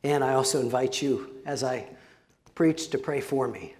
And I also invite you, as I preach, to pray for me.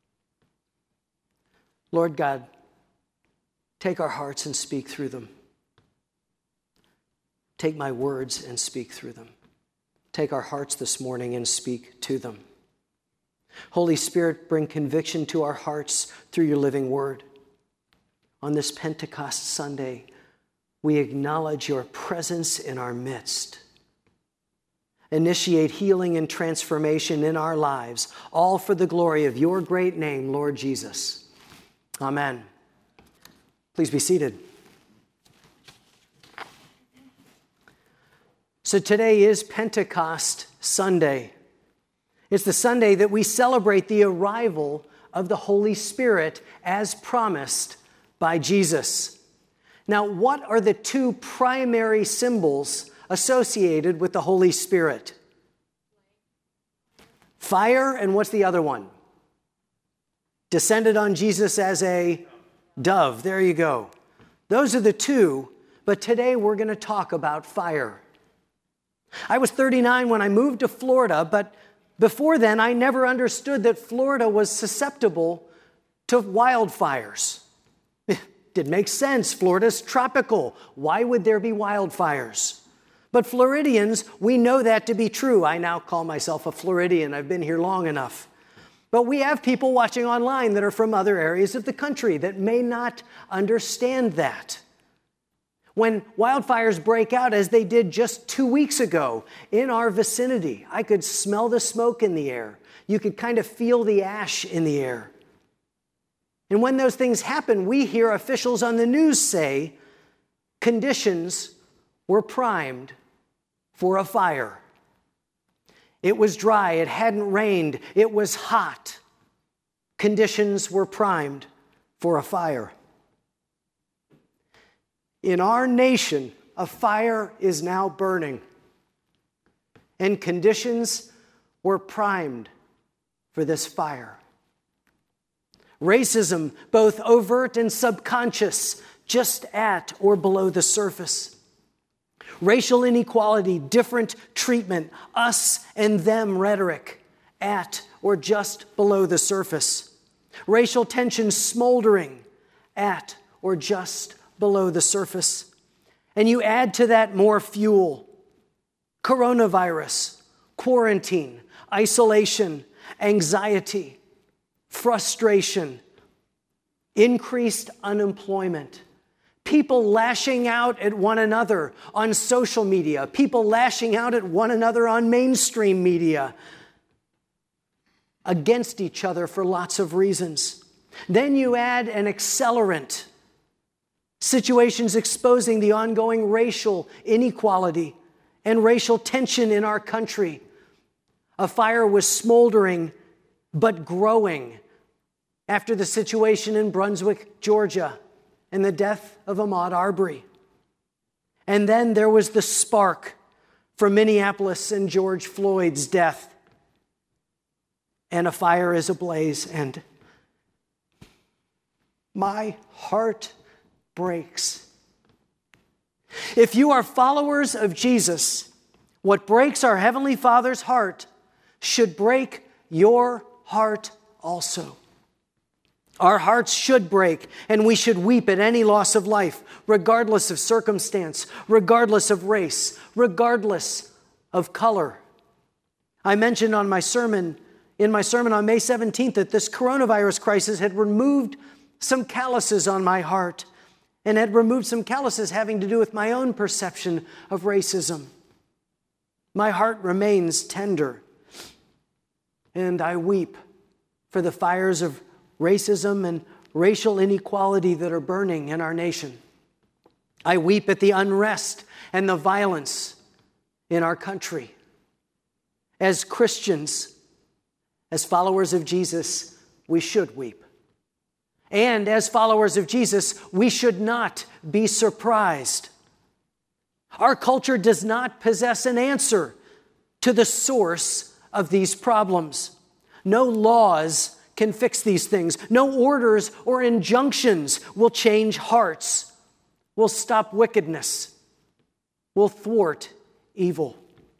Lord God, take our hearts and speak through them. Take my words and speak through them. Take our hearts this morning and speak to them. Holy Spirit, bring conviction to our hearts through your living word. On this Pentecost Sunday, we acknowledge your presence in our midst. Initiate healing and transformation in our lives, all for the glory of your great name, Lord Jesus. Amen. Please be seated. So today is Pentecost Sunday. It's the Sunday that we celebrate the arrival of the Holy Spirit as promised by Jesus. Now, what are the two primary symbols associated with the Holy Spirit? Fire, and what's the other one? Descended on Jesus as a dove. There you go. Those are the two, but today we're going to talk about fire. I was 39 when I moved to Florida, but before then I never understood that Florida was susceptible to wildfires. It didn't make sense. Florida's tropical. Why would there be wildfires? But Floridians, we know that to be true. I now call myself a Floridian. I've been here long enough. But we have people watching online that are from other areas of the country that may not understand that. When wildfires break out, as they did just 2 weeks ago in our vicinity, I could smell the smoke in the air. You could kind of feel the ash in the air. And when those things happen, we hear officials on the news say conditions were primed for a fire. It was dry, it hadn't rained, it was hot. Conditions were primed for a fire. In our nation, a fire is now burning, and conditions were primed for this fire. Racism, both overt and subconscious, just at or below the surface. Racial inequality, different treatment, us and them rhetoric, at or just below the surface. Racial tension smoldering, at or just below the surface. And you add to that more fuel. Coronavirus, quarantine, isolation, anxiety, frustration, increased unemployment. People lashing out at one another on social media. People lashing out at one another on mainstream media. Against each other for lots of reasons. Then you add an accelerant. Situations exposing the ongoing racial inequality and racial tension in our country. A fire was smoldering but growing after the situation in Brunswick, Georgia, and the death of Ahmaud Arbery. And then there was the spark from Minneapolis and George Floyd's death. And a fire is ablaze, and my heart breaks. If you are followers of Jesus, what breaks our Heavenly Father's heart should break your heart also. Our hearts should break, and we should weep at any loss of life, regardless of circumstance, regardless of race, regardless of color. I mentioned in my sermon on May 17th that this coronavirus crisis had removed some calluses on my heart and had removed some calluses having to do with my own perception of racism. My heart remains tender, and I weep for the fires of racism and racial inequality that are burning in our nation. I weep at the unrest and the violence in our country. As Christians, as followers of Jesus, we should weep. And as followers of Jesus, we should not be surprised. Our culture does not possess an answer to the source of these problems. No laws can fix these things. No orders or injunctions will change hearts, will stop wickedness, will thwart evil.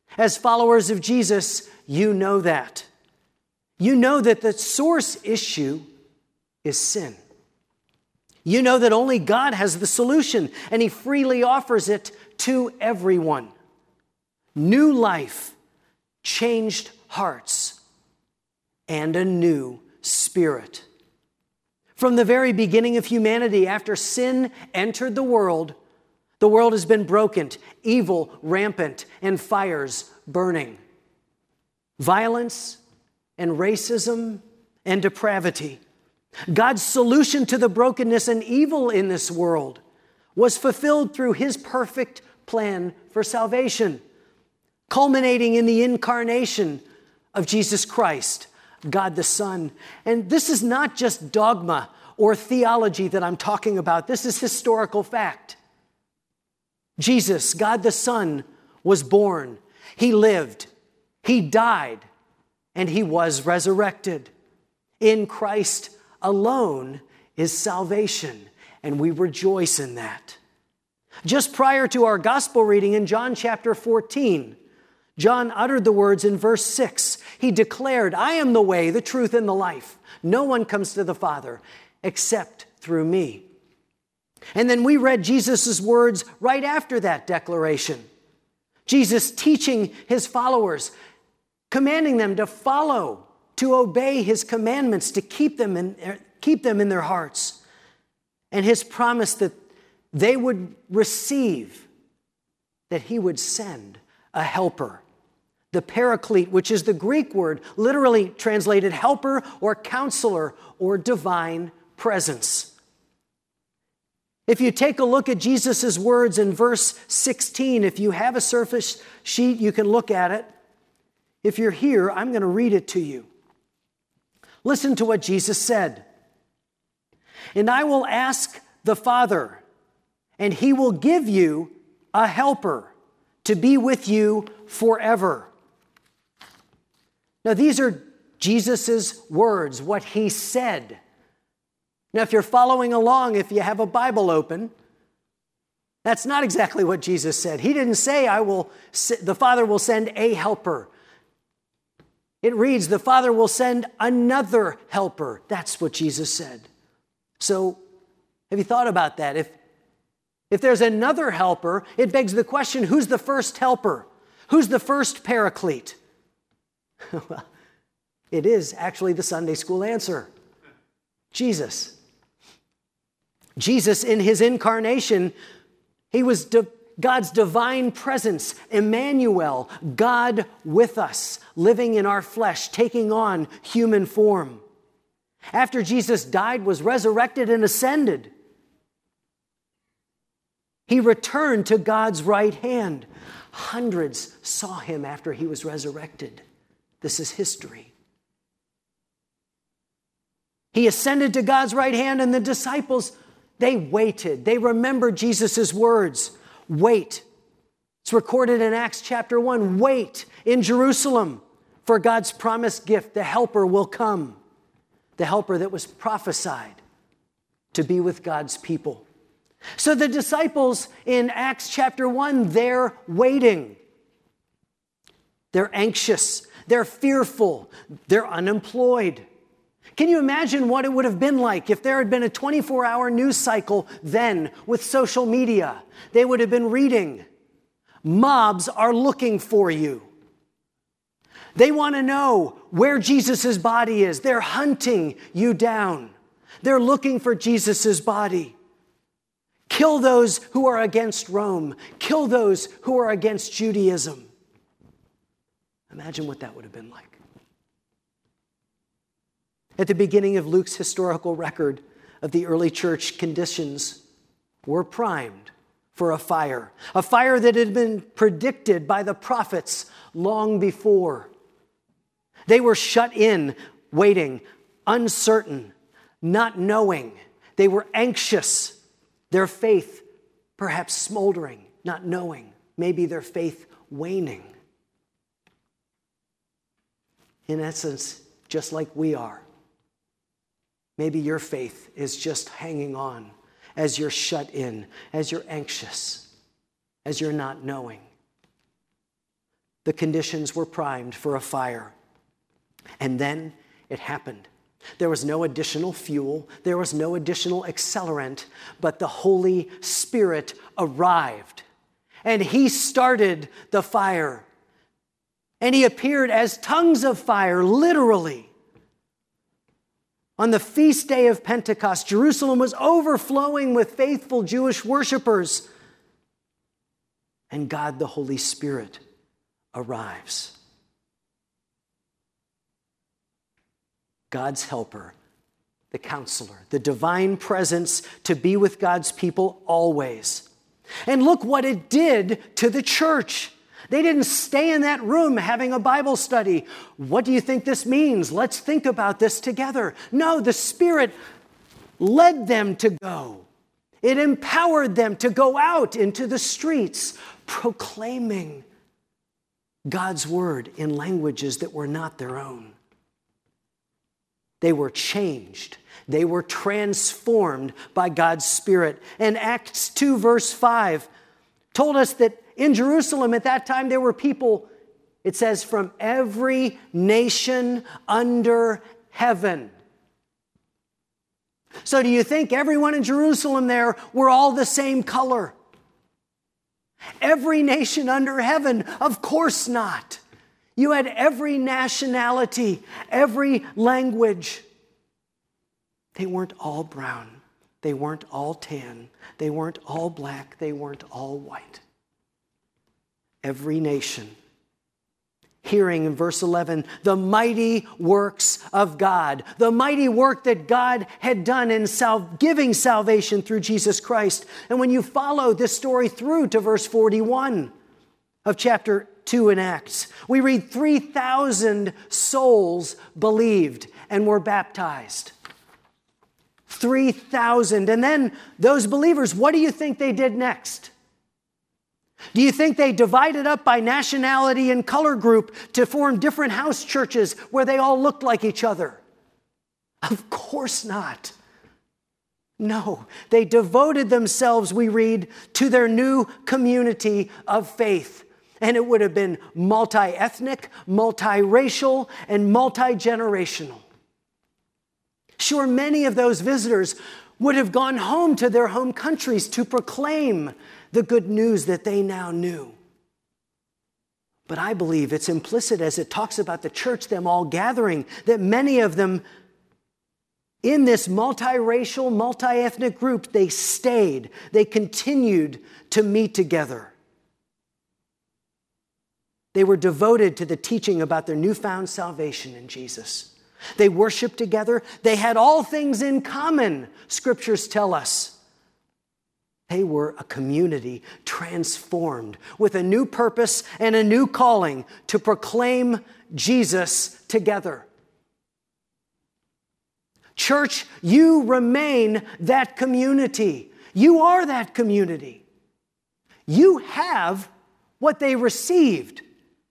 As followers of Jesus, you know that. You know that the source issue is sin. You know that only God has the solution, and He freely offers it to everyone. New life, changed hearts, and a new spirit. From the very beginning of humanity, after sin entered the world has been broken, evil rampant, and fires burning. Violence and racism and depravity. God's solution to the brokenness and evil in this world was fulfilled through His perfect plan for salvation, culminating in the incarnation of Jesus Christ, God the Son. And this is not just dogma or theology that I'm talking about. This is historical fact. Jesus, God the Son, was born. He lived. He died. And He was resurrected. In Christ alone is salvation, and we rejoice in that. Just prior to our gospel reading in John chapter 14, John uttered the words in verse 6. He declared, "I am the way, the truth, and the life. No one comes to the Father except through me." And then we read Jesus' words right after that declaration. Jesus teaching His followers, commanding them to follow, to obey His commandments, to keep them in their hearts. And His promise that they would receive, that He would send a helper. The Paraclete, which is the Greek word, literally translated helper or counselor or divine presence. If you take a look at Jesus' words in verse 16, if you have a surface sheet, you can look at it. If you're here, I'm going to read it to you. Listen to what Jesus said. "And I will ask the Father, and He will give you a helper to be with you forever." Now, these are Jesus' words, what He said. Now, if you're following along, if you have a Bible open, that's not exactly what Jesus said. He didn't say, the Father will send a helper. It reads, the Father will send another helper. That's what Jesus said. So, have you thought about that? If there's another helper, it begs the question, who's the first helper? Who's the first paraclete? Well, it is actually the Sunday school answer. Jesus. Jesus, in His incarnation, He was God's divine presence, Emmanuel, God with us, living in our flesh, taking on human form. After Jesus died, was resurrected, and ascended, He returned to God's right hand. Hundreds saw Him after He was resurrected. This is history. He ascended to God's right hand, and the disciples, they waited. They remembered Jesus' words. Wait. It's recorded in Acts chapter 1. Wait in Jerusalem for God's promised gift. The helper will come. The helper that was prophesied to be with God's people. So the disciples in Acts chapter 1, they're waiting. They're anxious. They're fearful. They're unemployed. Can you imagine what it would have been like if there had been a 24-hour news cycle then with social media? They would have been reading, "Mobs are looking for you." They want to know where Jesus' body is. They're hunting you down. They're looking for Jesus' body. Kill those who are against Rome. Kill those who are against Judaism. Imagine what that would have been like. At the beginning of Luke's historical record of the early church, conditions were primed for a fire that had been predicted by the prophets long before. They were shut in, waiting, uncertain, not knowing. They were anxious, their faith perhaps smoldering, not knowing, maybe their faith waning. In essence, just like we are. Maybe your faith is just hanging on as you're shut in, as you're anxious, as you're not knowing. the conditions were primed for a fire. And then it happened. There was no additional fuel. There was no additional accelerant, but the Holy Spirit arrived. And he started the fire. And he appeared as tongues of fire, literally. On the feast day of Pentecost, Jerusalem was overflowing with faithful Jewish worshipers. And God, the Holy Spirit, arrives. God's helper, the counselor, the divine presence to be with God's people always. And look what it did to the church. They didn't stay in that room having a Bible study. What do you think this means? Let's think about this together. No, the Spirit led them to go. It empowered them to go out into the streets, proclaiming God's word in languages that were not their own. They were changed. They were transformed by God's Spirit. And Acts 2 verse 5 told us that in Jerusalem at that time there were people, it says, from every nation under heaven. So do you think everyone in Jerusalem there were all the same color? Every nation under heaven? Of course not. You had every nationality, every language. They weren't all brown. They weren't all tan. They weren't all black. They weren't all white. Every nation. Hearing in verse 11, the mighty works of God, the mighty work that God had done in giving salvation through Jesus Christ. And when you follow this story through to verse 41 of chapter 2 in Acts, we read 3,000 souls believed and were baptized. 3,000. And then those believers, what do you think they did next? Do you think they divided up by nationality and color group to form different house churches where they all looked like each other? Of course not. No, they devoted themselves, we read, to their new community of faith. And it would have been multi-ethnic, multiracial, and multi-generational. Sure, many of those visitors would have gone home to their home countries to proclaim the good news that they now knew. But I believe it's implicit as it talks about the church, them all gathering, that many of them in this multiracial, multi-ethnic group, they stayed, they continued to meet together. They were devoted to the teaching about their newfound salvation in Jesus. They worshiped together. They had all things in common, scriptures tell us. They were a community transformed with a new purpose and a new calling to proclaim Jesus together. Church, you remain that community. You are that community. You have what they received.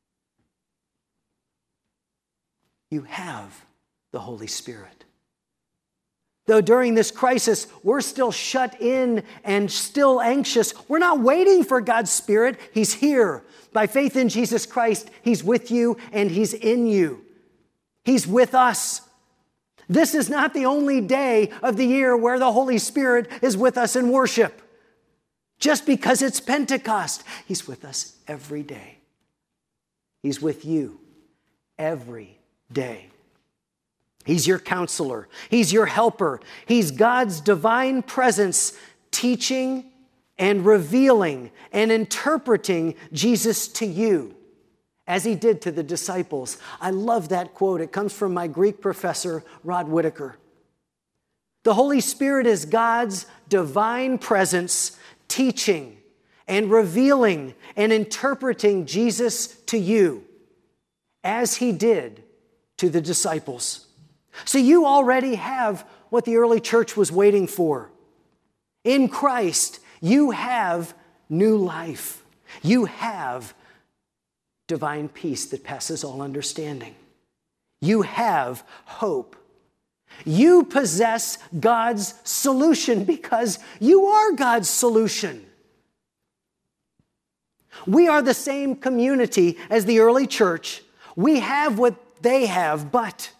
You have the Holy Spirit. Though during this crisis, we're still shut in and still anxious, we're not waiting for God's Spirit. He's here. By faith in Jesus Christ, He's with you and He's in you. He's with us. This is not the only day of the year where the Holy Spirit is with us in worship. Just because it's Pentecost, He's with us every day. He's with you every day. He's your counselor. He's your helper. He's God's divine presence teaching and revealing and interpreting Jesus to you as He did to the disciples. I love that quote. It comes from my Greek professor, Rod Whitaker. The Holy Spirit is God's divine presence teaching and revealing and interpreting Jesus to you as He did to the disciples. So you already have what the early church was waiting for. In Christ, you have new life. You have divine peace that passes all understanding. You have hope. You possess God's solution because you are God's solution. We are the same community as the early church. We have what they have, but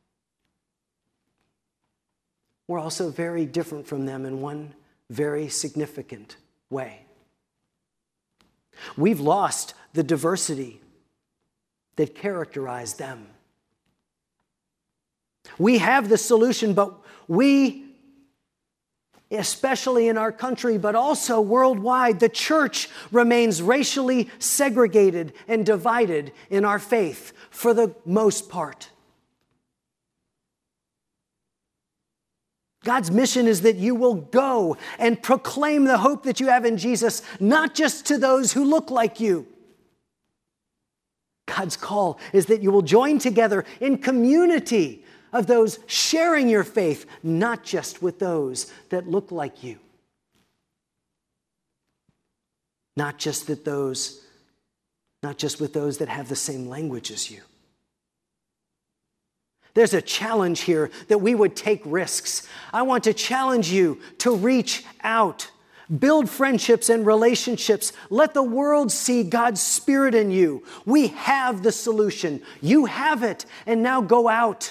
we're also very different from them in one very significant way. We've lost the diversity that characterized them. We have the solution, but we, especially in our country, but also worldwide, the church remains racially segregated and divided in our faith for the most part. God's mission is that you will go and proclaim the hope that you have in Jesus, not just to those who look like you. God's call is that you will join together in community of those sharing your faith, not just with those that look like you. Not just with those that have the same language as you. There's a challenge here that we would take risks. I want to challenge you to reach out, build friendships and relationships. Let the world see God's Spirit in you. We have the solution. You have it. And now go out.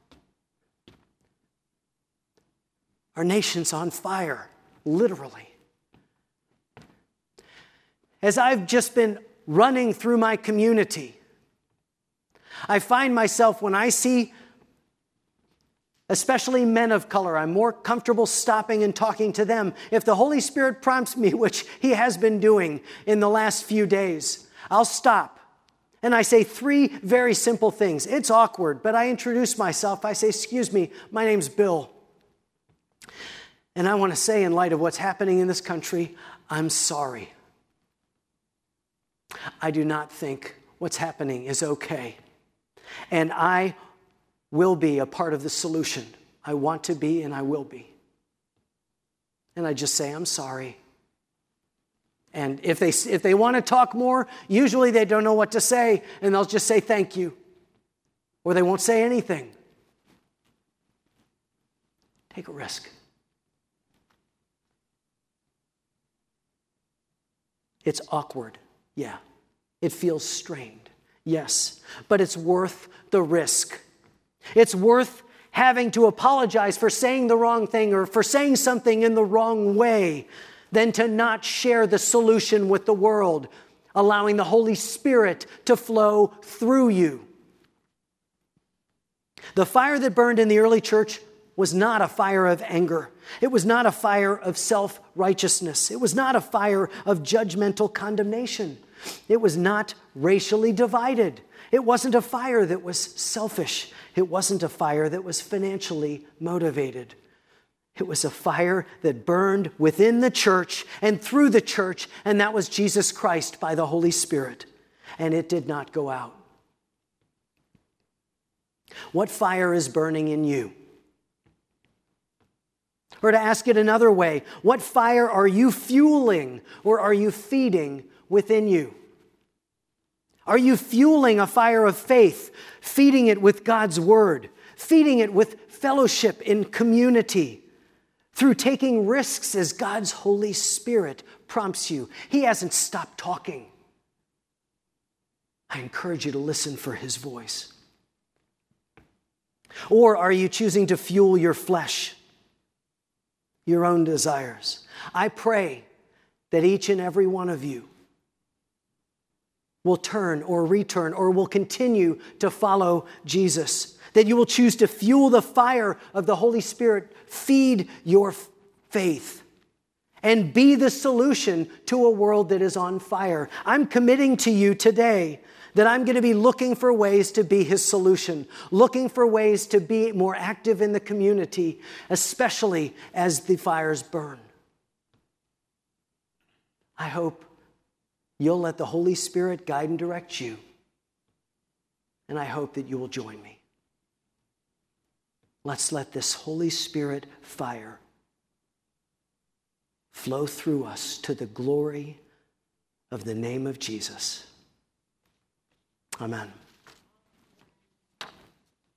Our nation's on fire, literally. As I've just been running through my community, I find myself when I see especially men of color, I'm more comfortable stopping and talking to them. If the Holy Spirit prompts me, which He has been doing in the last few days, I'll stop. And I say 3 very simple things. It's awkward, but I introduce myself. I say, "Excuse me, my name's Bill. And I want to say, in light of what's happening in this country, I'm sorry. I do not think what's happening is okay. And I will be a part of the solution. I want to be and I will be." And I just say, "I'm sorry." And if they want to talk more, usually they don't know what to say, and they'll just say thank you. Or they won't say anything. Take a risk. It's awkward, yeah. It feels strained, yes. But it's worth the risk. It's worth having to apologize for saying the wrong thing or for saying something in the wrong way than to not share the solution with the world, allowing the Holy Spirit to flow through you. The fire that burned in the early church was not a fire of anger. It was not a fire of self-righteousness. It was not a fire of judgmental condemnation. It was not racially divided. It wasn't a fire that was selfish. It wasn't a fire that was financially motivated. It was a fire that burned within the church and through the church, and that was Jesus Christ by the Holy Spirit. And it did not go out. What fire is burning in you? Or to ask it another way, what fire are you fueling or are you feeding within you? Are you fueling a fire of faith, feeding it with God's word, feeding it with fellowship in community, through taking risks as God's Holy Spirit prompts you? He hasn't stopped talking. I encourage you to listen for His voice. Or are you choosing to fuel your flesh, your own desires? I pray that each and every one of you will turn or return or will continue to follow Jesus. That you will choose to fuel the fire of the Holy Spirit, feed your faith, and be the solution to a world that is on fire. I'm committing to you today that I'm going to be looking for ways to be His solution, looking for ways to be more active in the community, especially as the fires burn. I hope you'll let the Holy Spirit guide and direct you, and I hope that you will join me. Let's let this Holy Spirit fire flow through us to the glory of the name of Jesus. Amen.